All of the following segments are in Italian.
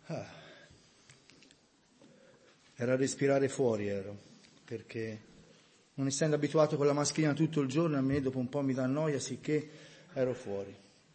Era respirare fuori, perché non essendo abituato con la mascherina tutto il giorno, a me dopo un po' mi dà noia, sicché ero fuori.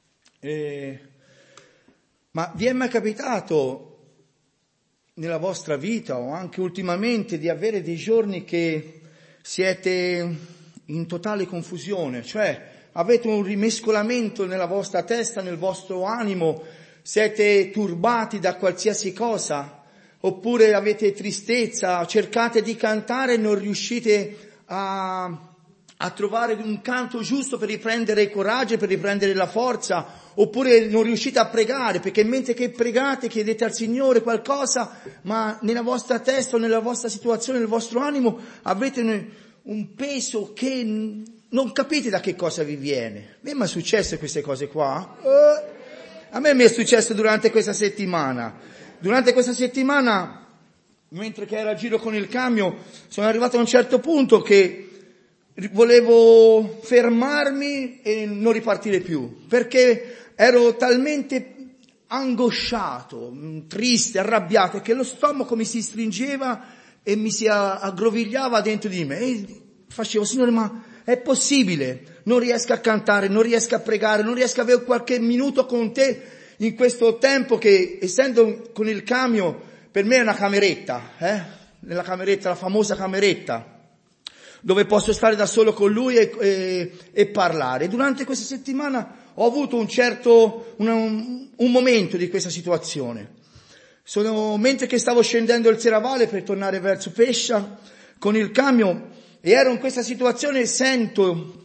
Ma vi è mai capitato nella vostra vita o anche ultimamente di avere dei giorni che siete in totale confusione, cioè avete un rimescolamento nella vostra testa, nel vostro animo, siete turbati da qualsiasi cosa, oppure avete tristezza, cercate di cantare e non riuscite a trovare un canto giusto per riprendere il coraggio, per riprendere la forza, oppure non riuscite a pregare, perché mentre che pregate chiedete al Signore qualcosa, ma nella vostra testa o nella vostra situazione, nel vostro animo, avete un peso che non capite da che cosa vi viene. A me mi è successo queste cose qua? A me mi è successo durante questa settimana. Durante questa settimana, mentre che ero a giro con il camion, sono arrivato a un certo punto che volevo fermarmi e non ripartire più, perché ero talmente angosciato, triste, arrabbiato, che lo stomaco mi si stringeva e mi si aggrovigliava dentro di me. E facevo, Signore, ma è possibile? Non riesco a cantare, non riesco a pregare, non riesco a avere qualche minuto con te in questo tempo che, essendo con il camion, per me è una cameretta, nella cameretta, la famosa cameretta, dove posso stare da solo con lui e parlare. Durante questa settimana ho avuto un momento di questa situazione. Mentre che stavo scendendo il Serravalle per tornare verso Pescia con il camion e ero in questa situazione, sento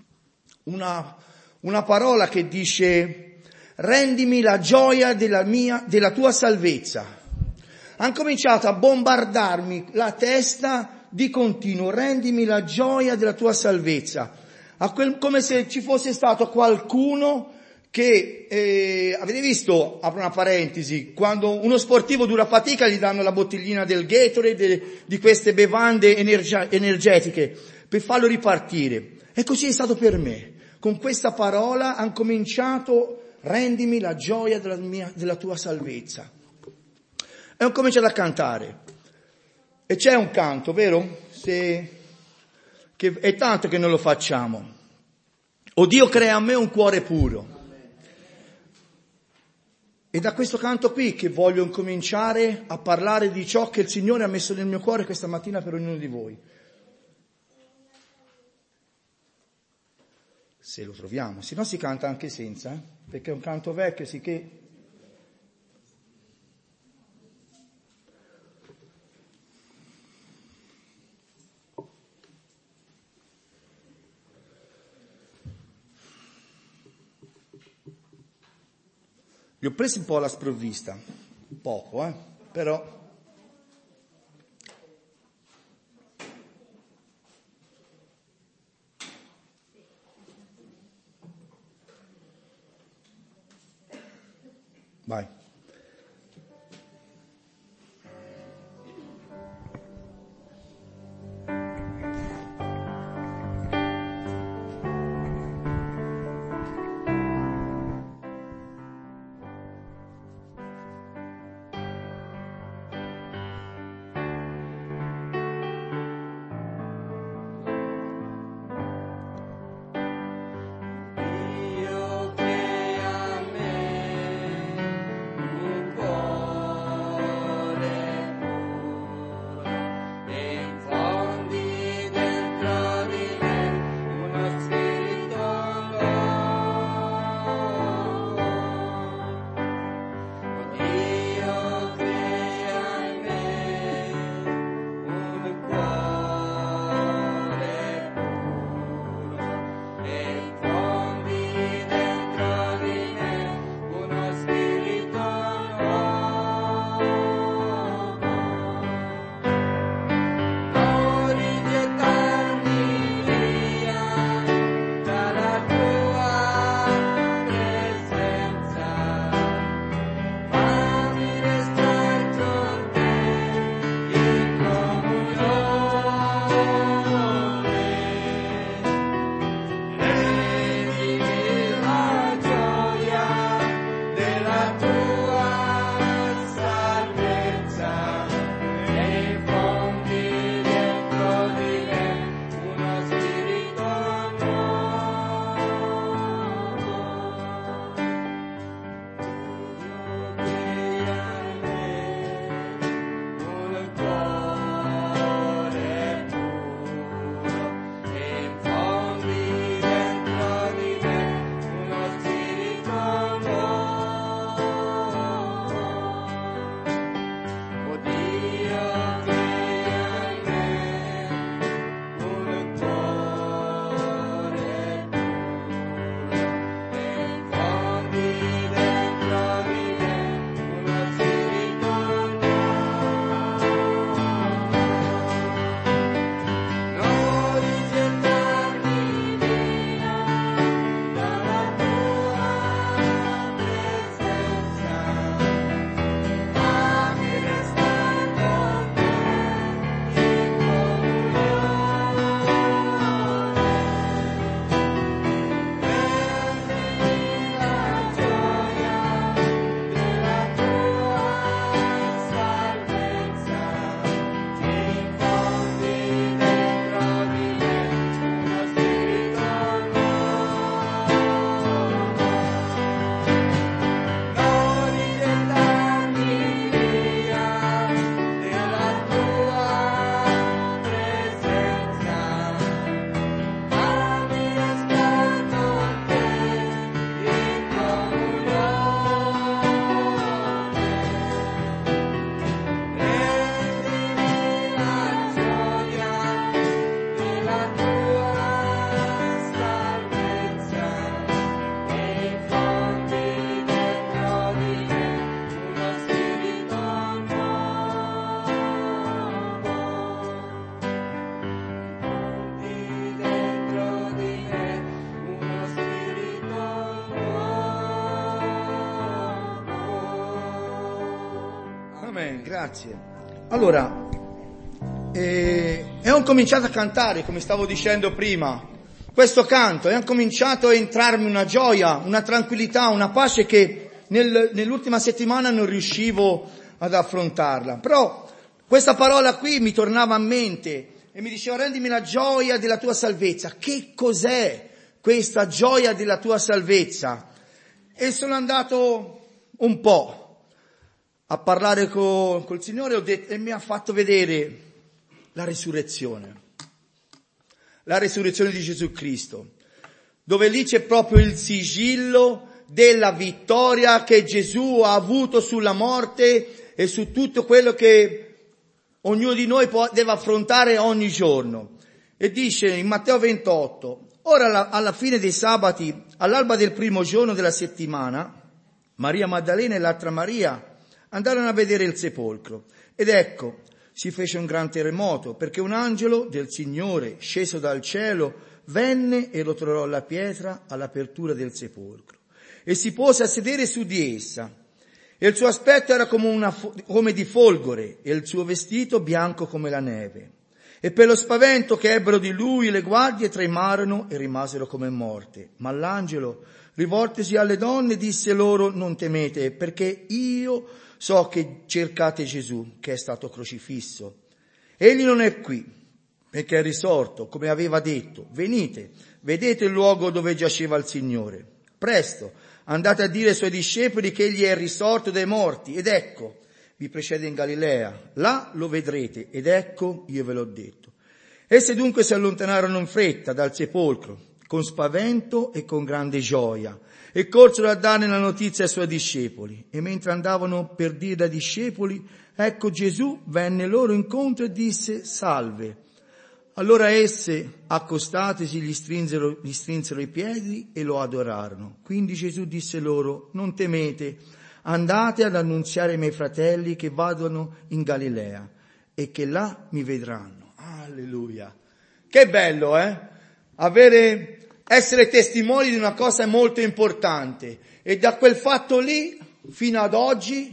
una parola che dice: rendimi la gioia della tua salvezza. Han cominciato a bombardarmi la testa di continuo, rendimi la gioia della tua salvezza. Come se ci fosse stato qualcuno che, avete visto, apro una parentesi, quando uno sportivo dura fatica gli danno la bottiglina del Gatorade, di queste bevande energetiche, per farlo ripartire. E così è stato per me. Con questa parola hanno cominciato: rendimi la gioia della tua salvezza. E ho cominciato a cantare. E c'è un canto, vero? Che è tanto che non lo facciamo. O Dio crea a me un cuore puro. E da questo canto qui che voglio incominciare a parlare di ciò che il Signore ha messo nel mio cuore questa mattina per ognuno di voi. Se lo troviamo, se no si canta anche senza, perché è un canto vecchio, sicché... Li ho presi un po' alla sprovvista, poco, però... Vai. Amen, grazie. Allora, ho cominciato a cantare, come stavo dicendo prima, questo canto, e ho cominciato a entrarmi una gioia, una tranquillità, una pace che nell'ultima settimana non riuscivo ad affrontarla. Però questa parola qui mi tornava a mente e mi diceva: rendimi la gioia della tua salvezza. Che cos'è questa gioia della tua salvezza? E sono andato un po' a parlare col Signore e mi ha fatto vedere la risurrezione di Gesù Cristo, dove lì c'è proprio il sigillo della vittoria che Gesù ha avuto sulla morte e su tutto quello che ognuno di noi deve affrontare ogni giorno. E dice in Matteo 28: ora alla fine dei sabati, all'alba del primo giorno della settimana, Maria Maddalena e l'altra Maria andarono a vedere il sepolcro. Ed ecco, si fece un gran terremoto, perché un angelo del Signore, sceso dal cielo, venne e rotolò la pietra all'apertura del sepolcro e si pose a sedere su di essa. E il suo aspetto era come di folgore, e il suo vestito bianco come la neve. E per lo spavento che ebbero di lui, le guardie tremarono e rimasero come morte. Ma l'angelo, rivoltesi alle donne, disse loro: non temete, perché io so che cercate Gesù, che è stato crocifisso. Egli non è qui, perché è risorto, come aveva detto. Venite, vedete il luogo dove giaceva il Signore. Presto, andate a dire ai suoi discepoli che egli è risorto dai morti, ed ecco, vi precede in Galilea, là lo vedrete, ed ecco, io ve l'ho detto. Esse dunque si allontanarono in fretta dal sepolcro, con spavento e con grande gioia, e corsero a darne la notizia ai suoi discepoli. E mentre andavano per dire ai discepoli, ecco Gesù venne loro incontro e disse: salve. Allora esse, accostatesi, gli strinsero i piedi e lo adorarono. Quindi Gesù disse loro: non temete, andate ad annunziare ai miei fratelli che vadano in Galilea e che là mi vedranno. Alleluia! Che bello, essere testimoni di una cosa molto importante. E da quel fatto lì, fino ad oggi,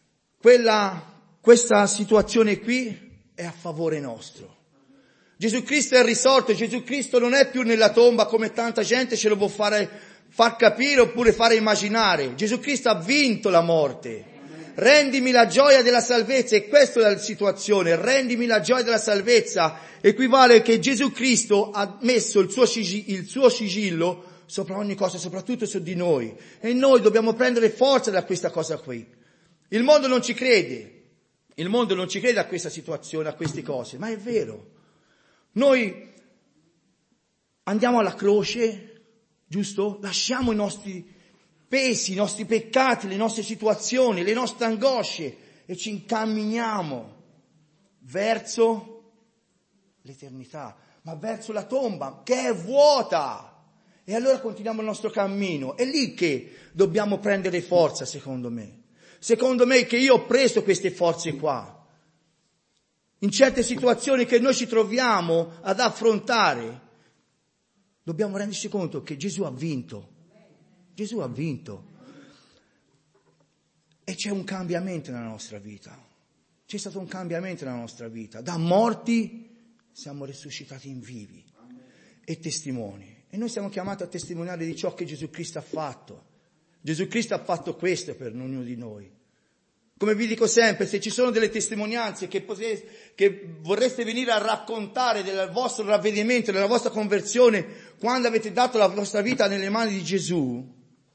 questa situazione qui è a favore nostro. Gesù Cristo è risorto, Gesù Cristo non è più nella tomba come tanta gente ce lo può far capire oppure fare immaginare. Gesù Cristo ha vinto la morte. Rendimi la gioia della salvezza, e questa è la situazione. Rendimi la gioia della salvezza equivale che Gesù Cristo ha messo il suo sigillo sopra ogni cosa, soprattutto su di noi. E noi dobbiamo prendere forza da questa cosa qui. Il mondo non ci crede. Il mondo non ci crede a questa situazione, a queste cose, ma è vero. Noi andiamo alla croce, giusto? Lasciamo i nostri pesi, i nostri peccati, le nostre situazioni, le nostre angosce e ci incamminiamo verso l'eternità, ma verso la tomba che è vuota. E allora continuiamo il nostro cammino. È lì che dobbiamo prendere forza, secondo me. Secondo me che io ho preso queste forze qua. In certe situazioni che noi ci troviamo ad affrontare, dobbiamo renderci conto che Gesù ha vinto. Gesù ha vinto. E c'è un cambiamento nella nostra vita. C'è stato un cambiamento nella nostra vita. Da morti siamo risuscitati in vivi e testimoni. E noi siamo chiamati a testimoniare di ciò che Gesù Cristo ha fatto. Gesù Cristo ha fatto questo per ognuno di noi. Come vi dico sempre, se ci sono delle testimonianze che vorreste venire a raccontare del vostro ravvedimento, della vostra conversione, quando avete dato la vostra vita nelle mani di Gesù,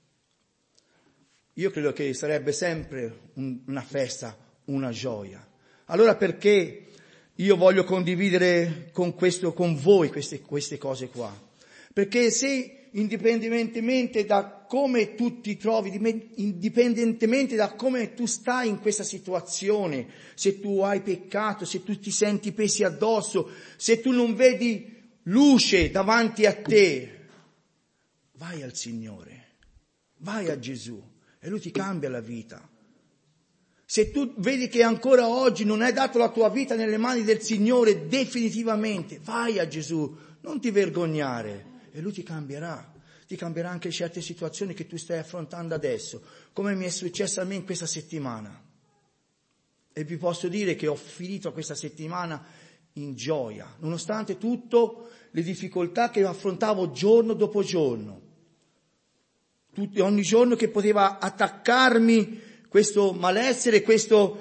io credo che sarebbe sempre una festa, una gioia. Allora perché io voglio condividere con voi queste cose qua? Perché se indipendentemente da come tu ti trovi, indipendentemente da come tu stai in questa situazione, se tu hai peccato, se tu ti senti pesi addosso, se tu non vedi luce davanti a te, vai al Signore, vai a Gesù e Lui ti cambia la vita. Se tu vedi che ancora oggi non hai dato la tua vita nelle mani del Signore definitivamente, vai a Gesù, non ti vergognare. E Lui ti cambierà anche certe situazioni che tu stai affrontando adesso, come mi è successo a me in questa settimana. E vi posso dire che ho finito questa settimana in gioia, nonostante tutto le difficoltà che affrontavo giorno dopo giorno. Ogni giorno che poteva attaccarmi questo malessere, questa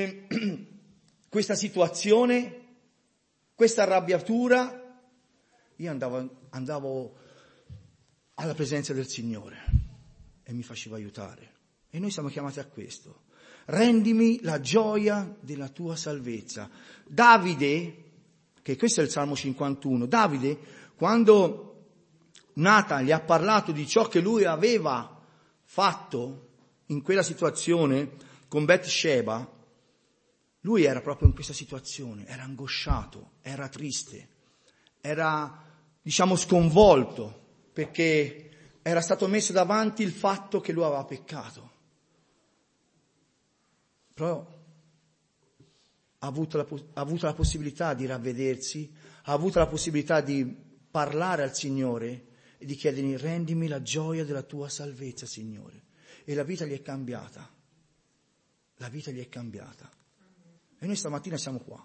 situazione, questa arrabbiatura, io andavo alla presenza del Signore e mi facevo aiutare. E noi siamo chiamati a questo. Rendimi la gioia della tua salvezza. Davide, che questo è il Salmo 51, Davide, quando Natan gli ha parlato di ciò che lui aveva fatto in quella situazione con Bathsheba, lui era proprio in questa situazione, era angosciato, era triste, era, sconvolto, perché era stato messo davanti il fatto che lui aveva peccato. Però ha avuto la possibilità di ravvedersi, ha avuto la possibilità di parlare al Signore e di chiedergli: rendimi la gioia della tua salvezza, Signore. E la vita gli è cambiata. La vita gli è cambiata. E noi stamattina siamo qua,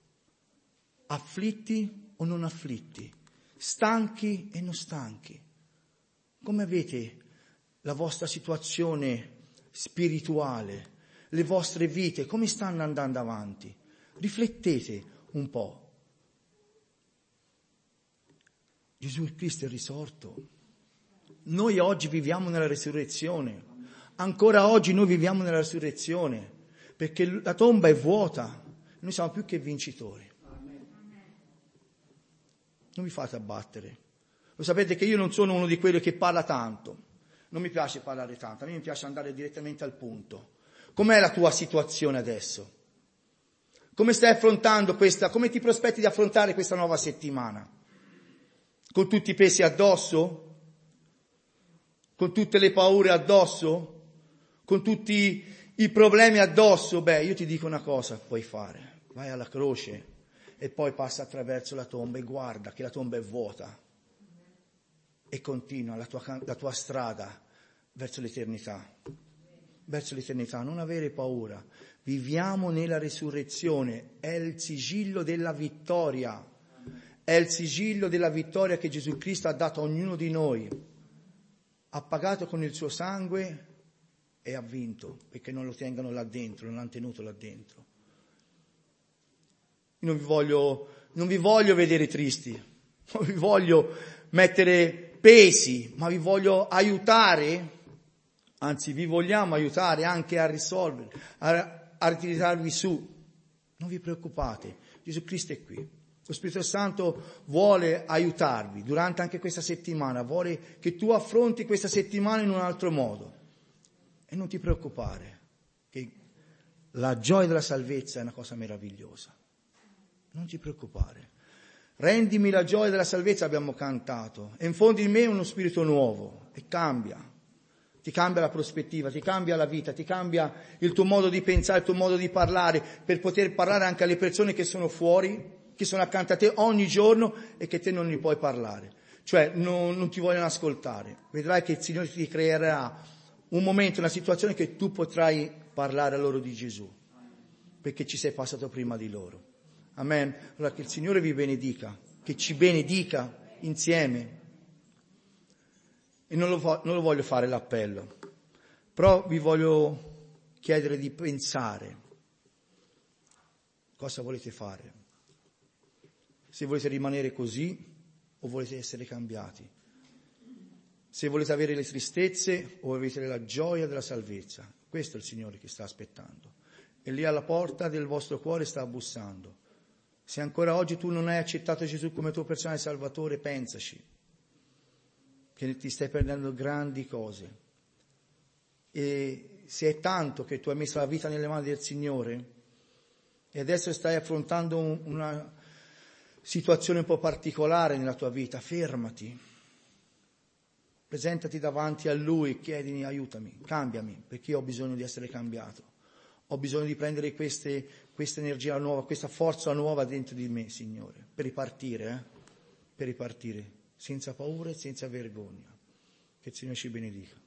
afflitti o non afflitti, stanchi e non stanchi. Come avete la vostra situazione spirituale, le vostre vite, come stanno andando avanti? Riflettete un po'. Gesù Cristo è risorto. Noi oggi viviamo nella resurrezione. Ancora oggi noi viviamo nella resurrezione, perché la tomba è vuota. Noi siamo più che vincitori. Non vi fate abbattere. Lo sapete che io non sono uno di quelli che parla tanto. Non mi piace parlare tanto, a me mi piace andare direttamente al punto. Com'è la tua situazione adesso? Come stai affrontando come ti prospetti di affrontare questa nuova settimana? Con tutti i pesi addosso? Con tutte le paure addosso? Con tutti i problemi addosso? Io ti dico una cosa, puoi fare. Vai alla croce e poi passa attraverso la tomba e guarda che la tomba è vuota. E continua la tua strada verso l'eternità. Verso l'eternità, non avere paura. Viviamo nella risurrezione, è il sigillo della vittoria. È il sigillo della vittoria che Gesù Cristo ha dato a ognuno di noi. Ha pagato con il suo sangue e ha vinto, perché non lo tengano là dentro, non l'hanno tenuto là dentro. Io non vi voglio vedere tristi, non vi voglio mettere pesi, ma vi voglio aiutare, anzi vi vogliamo aiutare anche a risolvere, a ritirarvi su. Non vi preoccupate, Gesù Cristo è qui. Lo Spirito Santo vuole aiutarvi durante anche questa settimana, vuole che tu affronti questa settimana in un altro modo. E non ti preoccupare, che la gioia della salvezza è una cosa meravigliosa. Non ti preoccupare. Rendimi la gioia della salvezza, abbiamo cantato, e infondi in me uno spirito nuovo, e cambia. Ti cambia la prospettiva, ti cambia la vita, ti cambia il tuo modo di pensare, il tuo modo di parlare, per poter parlare anche alle persone che sono fuori, che sono accanto a te ogni giorno e che te non gli puoi parlare. Cioè non ti vogliono ascoltare. Vedrai che il Signore ti creerà un momento, una situazione che tu potrai parlare a loro di Gesù, perché ci sei passato prima di loro. Amen. Allora che il Signore vi benedica, che ci benedica insieme. E non lo voglio fare l'appello, però vi voglio chiedere di pensare cosa volete fare. Se volete rimanere così o volete essere cambiati. Se volete avere le tristezze o volete avere la gioia della salvezza. Questo è il Signore che sta aspettando. E lì alla porta del vostro cuore sta bussando. Se ancora oggi tu non hai accettato Gesù come tuo personale Salvatore, pensaci, che ti stai perdendo grandi cose. E se è tanto che tu hai messo la vita nelle mani del Signore e adesso stai affrontando una situazione un po' particolare nella tua vita, fermati, presentati davanti a Lui e chiedigli: aiutami, cambiami, perché io ho bisogno di essere cambiato, ho bisogno di prendere questa energia nuova, questa forza nuova dentro di me, Signore, per ripartire, senza paura e senza vergogna. Che il Signore ci benedica.